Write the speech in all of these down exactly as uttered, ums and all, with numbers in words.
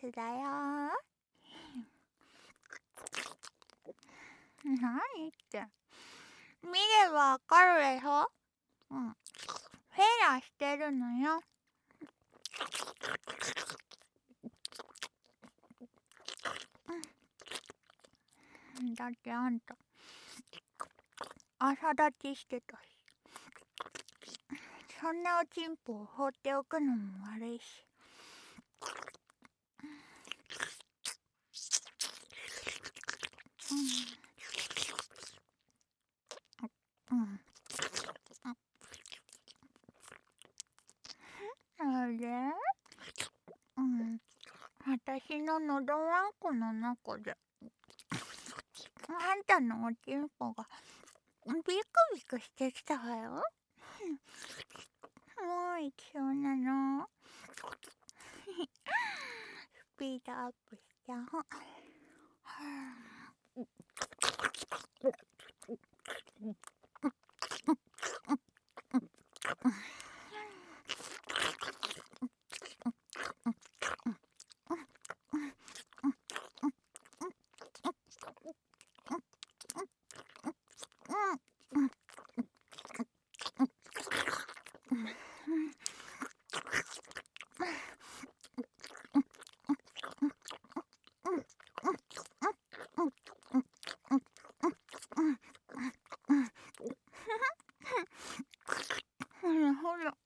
スだよ。何って見ればわかるでしょ。うん、フェラしてるのよ。うん、だってあんた朝立ちしてたし、そんなおちんぽを放っておくのも悪いし。うん、うん、あれ、うん、私ののどわんこの中であんたのおちんぽがビクビクしてきたわよ。もう一緒なの。スピードアップしちゃおう。ほらほら、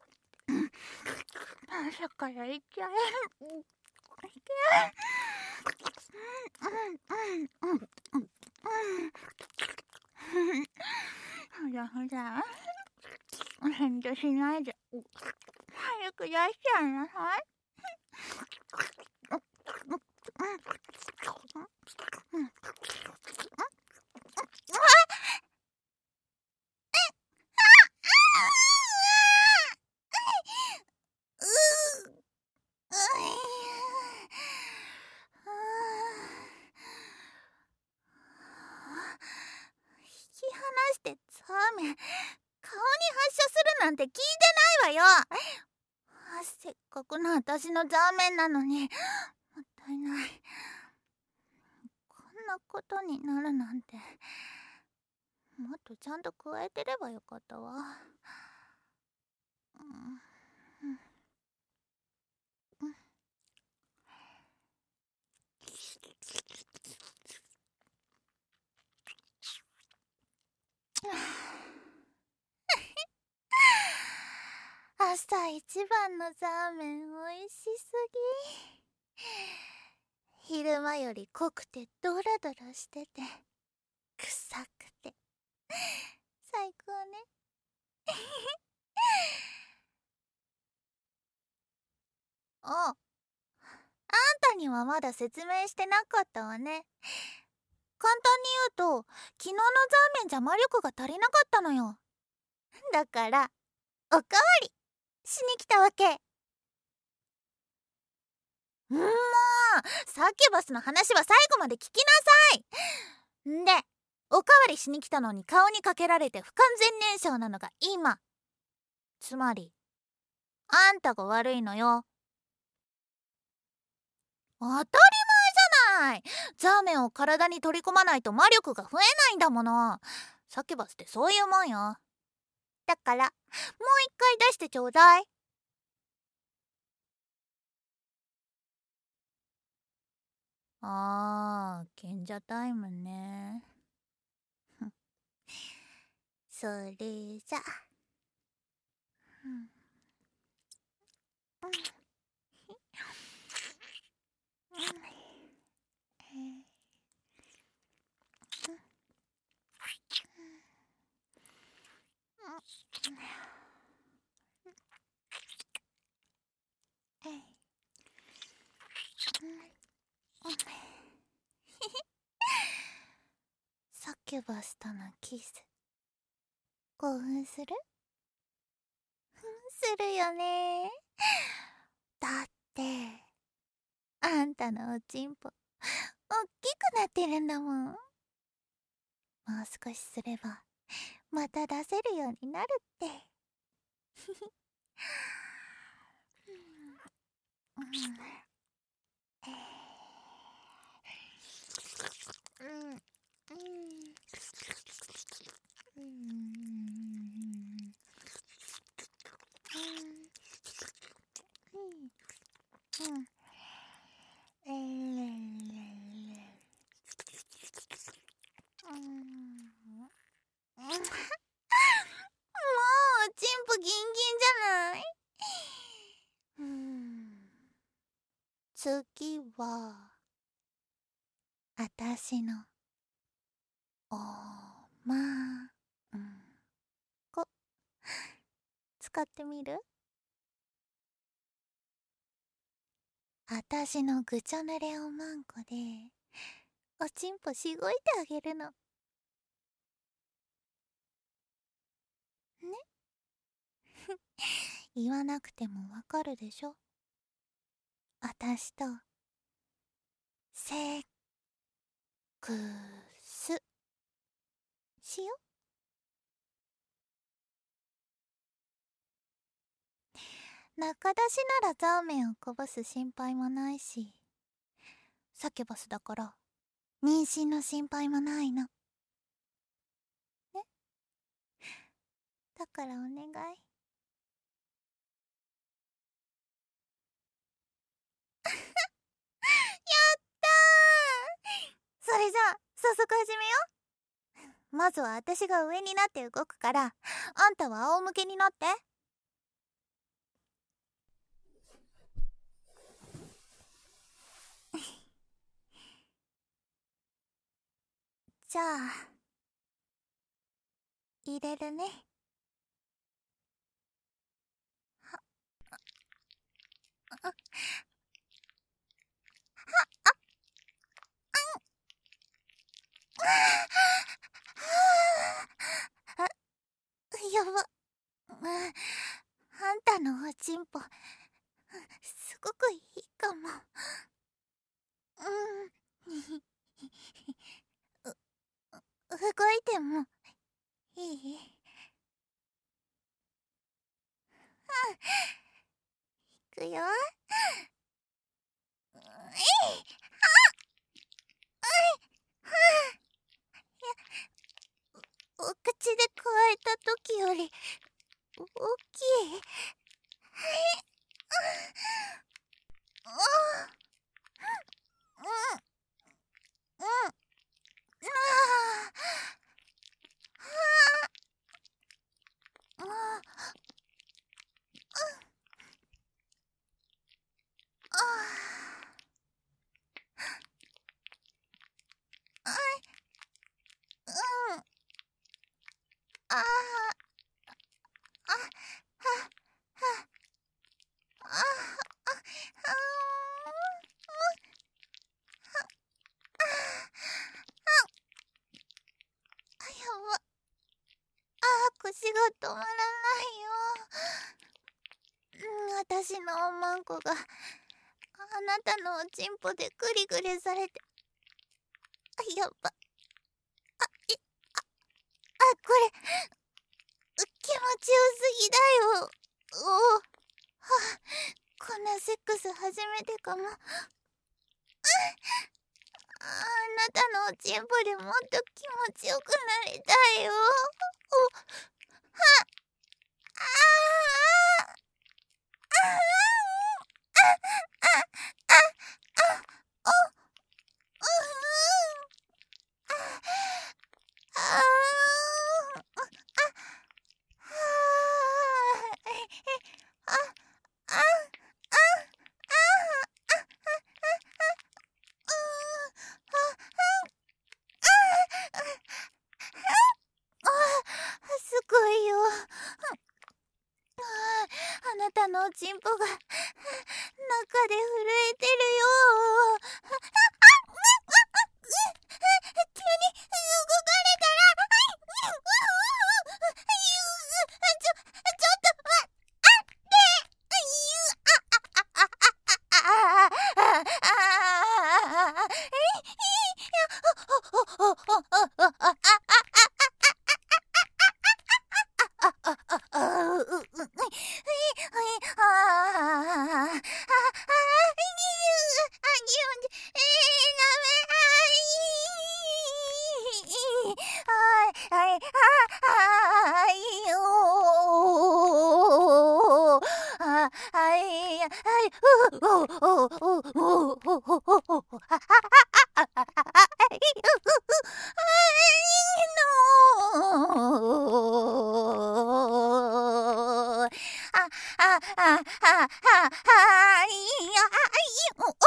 朝からいっちゃえ。いけ。ほらほら、遠慮しないで早く出しちゃいなさい。引き離してザーメン、顔に発射するなんて聞いてないわよ。せっかくの私のザーメンなのにもったいない。こんなことになるなんて、もっとちゃんと加えてればよかったわ。うんうんうん朝一番のザーメンおいしすぎ。昼間より濃くてドラドラしてて臭くて最高ね。あ、あんたにはまだ説明してなかったわね。簡単に言うと、昨日のザーメンじゃ魔力が足りなかったのよ。だからおかわりしに来たわけ。もうサキュバスの話は最後まで聞きなさい。んで、おかわりしに来たのに顔にかけられて不完全燃焼なのが今。つまりあんたが悪いのよ。当たり前じゃない。ザーメンを体に取り込まないと魔力が増えないんだもの。サキュバスってそういうもんよ。だからもう一回出してちょうだい。あー、賢者タイムね。それじゃ、うんうんサキュバスとのキス興奮する？するよね。だってあんたのおちんぽおっきくなってるんだもん。もう少しすればまた出せるようになるって。うんチンポギンギンじゃない。うーん次はあたしのおまんこ使ってみる？あたしのぐちょ濡れおまんこでおちんぽしごいてあげるのね。言わなくてもわかるでしょ。あたしとセックスしよ。中出しならザーメンをこぼす心配もないし、サキュバスだから妊娠の心配もないのね。だからお願い。やったー。それじゃあ早速始めよう。まずは私が上になって動くから、あんたは仰向けになって。じゃあ入れるね。はああやば。あんたのおちんぽすごくいいかも。うん動いてもいい？いくよ。お口でくわえた時より大きい。腰が止まらないよ。うん、私のおまんこがあなたのおちんぽでグリグリされて、あ、やっぱ、あ、え、あ、あ、これ気持ちよすぎだよ。おお、はあ、こんなセックス初めてかも。あ、あなたのおちんぽでもっと気持ちよくなりたいよ。お、は、ああ、ああ、あ、あ、あ、お、うん、あ、あ、あ、あ、すごいよ。あなたのおちんぽが中で震えてるよ。急に動かれたら、ちょ、ちょっと待ってはいはいはいよー、はいはい、ううううううううあああああいやあいお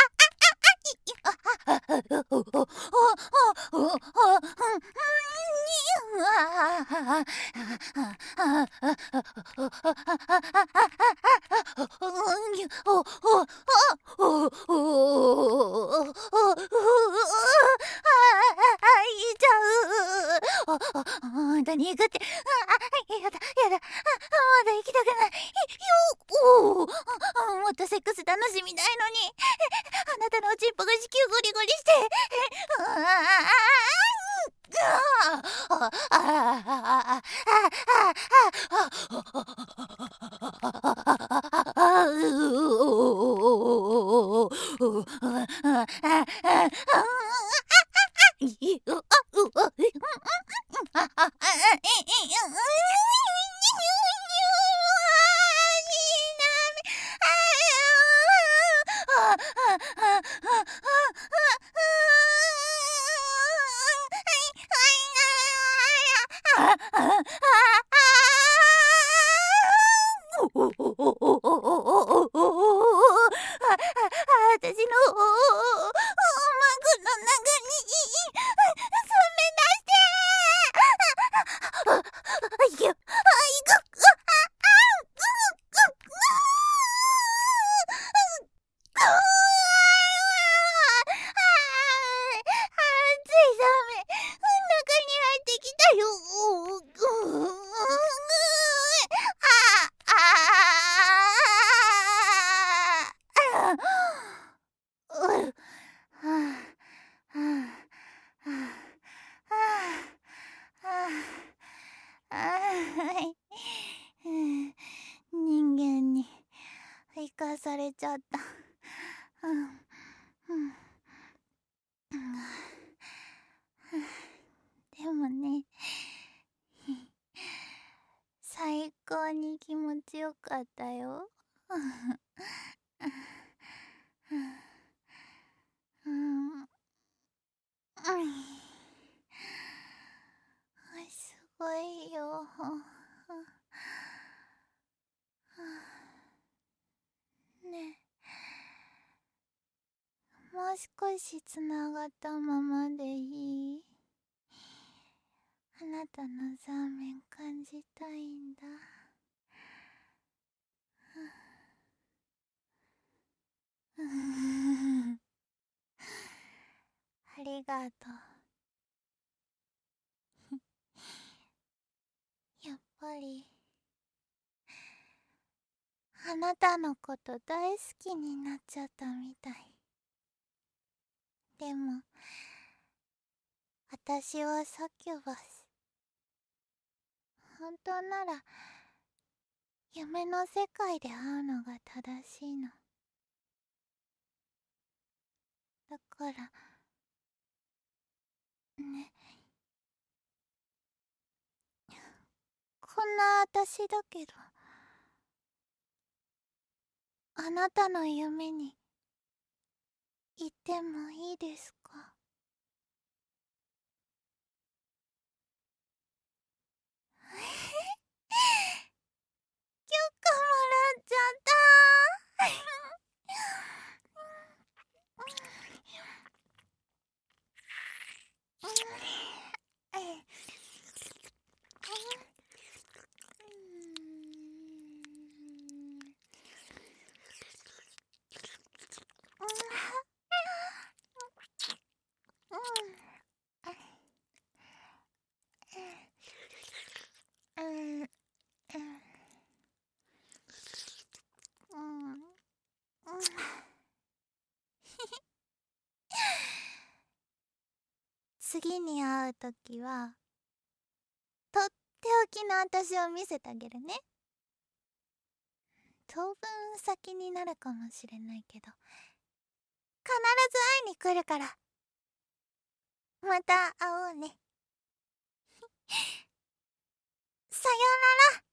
本当に行くって、あ、やだやだ、まだ行きたくないよ。おお、もっとセックス楽しみたいのに、あなたのおちんぽが子宮ゴリゴリして、あああああ私のおまくの中にすめ出して、いや、あいく、ついダメ、中に入ってきたよ。人間に生かされちゃった。でもね、最高に気持ちよかったよ。うん、すごいよ。ねえ、もう少しつながったままでいい？あなたのザーメン感じたいんだ。ありがとう。やっぱりあなたのこと大好きになっちゃったみたい。でも私はサキュバス。本当なら夢の世界で会うのが正しいの。だからね、こんな私だけど、あなたの夢に行ってもいいですか？許可もらっちゃった次に会うときはとっておきの私を見せてあげるね。当分先になるかもしれないけど、必ず会いに来るから。また会おうね。 さようなら。